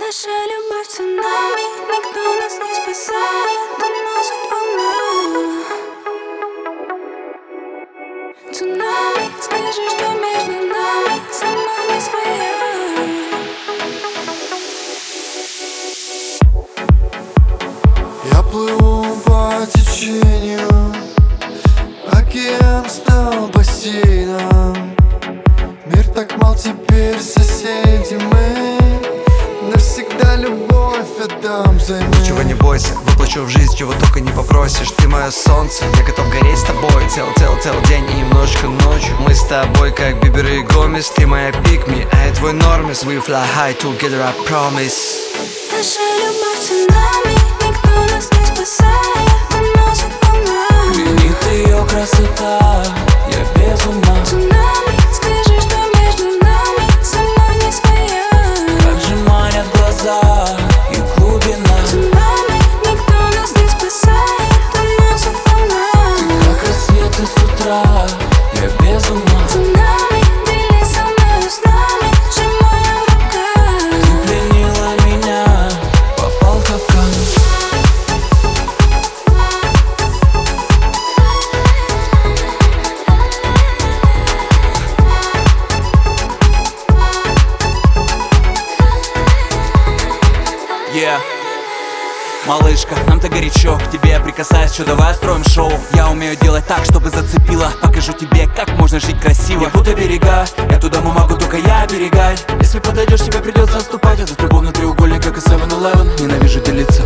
Наша любовь цунами, никто нас не спасает, уносит волна. Цунами, скажи, что между нами сама не своя. Я плыву по течению, океан стал бассейном. Мир так мал, теперь соседи мы. Навсегда любовь отдам взаймы. Ничего не бойся, воплощу в жизнь, чего только не попросишь. Ты мое солнце, я готов гореть с тобой целый день и немножечко ночью. Мы с тобой как Бибер и Гомес. Ты моя pick me, а я твой нормис. We fly high together, I promise. Наша любовь цунами, никто нас не спасает, уносит волна. Пленит ее красота, я без ума. Цунами, скажи, что между нами сама не своя. Как же манят глаза и глубина. Цунами, никто нас не спасает, уносит волна. Как рассветы с утра, я без ума. Цунами, делись со мною снами, сжимая в руках. Ты пленила меня, попал в капкан. Малышка, нам-то горячо, к тебе я прикасаюсь, что давай строим шоу. Я умею делать так, чтобы зацепило. Покажу тебе, как можно жить красиво. Я будто берега, эту даму могу только я оберегать. Если подойдешь, тебе придется отступать. Этот любовный треугольник, как и 7-Eleven. Ненавижу делиться